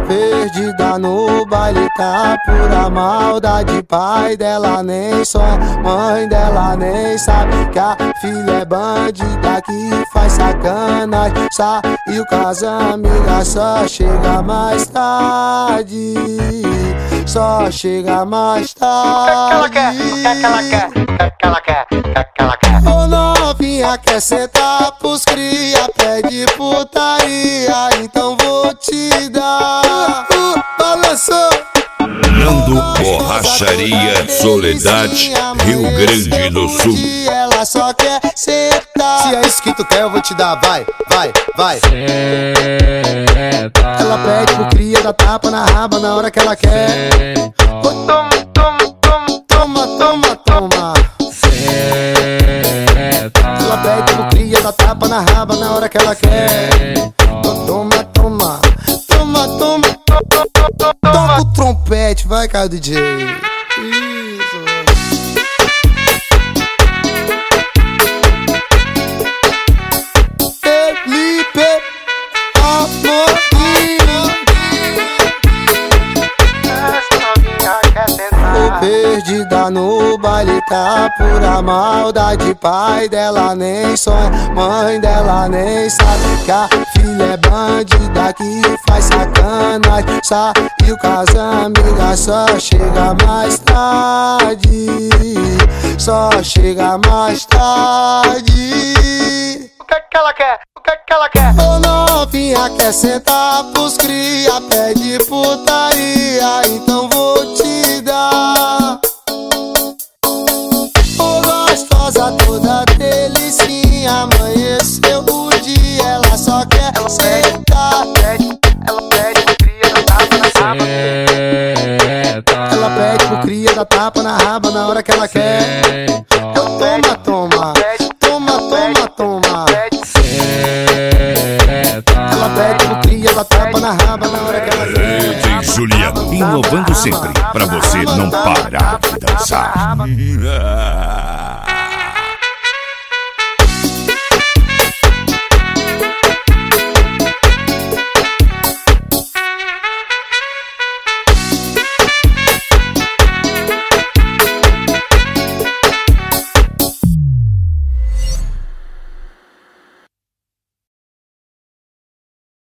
Perdida no baile, tá pura maldade. Pai dela nem sonha, mãe dela nem sabe que a filha é bandida que faz sacanagem. Saiu com as amigas, só chega mais tarde. Só chega mais tarde. O que ela quer? O que ela quer? O que ela quer? Ô novinha, quer sentar pros cria, pede putaria, então vou te dar. Balançou. Nando Borracharia, Soledade, Rio Grande do Sul. Ela só quer sentar. Se é isso que tu quer, eu vou te dar. Vai, vai, vai. Ela pede pro cria, dá tapa na raba na hora que ela quer. Toma, toma, toma, toma, toma, toma. Ela pede pro cria, dá tapa na raba na hora que ela quer. Toma, toma, toma, toma. Toca o trompete, vai, cara, DJ. Isso. Felipe Amorim. Essa novinha quer sentar. Tô perdida no baile, tá pura maldade. Pai dela nem sonha, mãe dela nem sabe que a filha é bandida que faz sacanagem. Saiu com as amigas, só chega mais tarde. Só chega mais tarde. O que ela quer? O que ela quer? Ô novinha, quer sentar pros cria, pede putaria, então vou te dar. Ô gostosa toda delicinha, amanheceu o dia, ela só quer sentar. Ela pede pro cria, dá tapa na raba. Ela pede pro cria, dá tapa na raba na hora que ela quer. Toma, toma, toma, toma, toma. Ela pede pro cria, dá tapa na raba na hora que ela quer. DJ Juliano, inovando sempre, pra você não parar de dançar.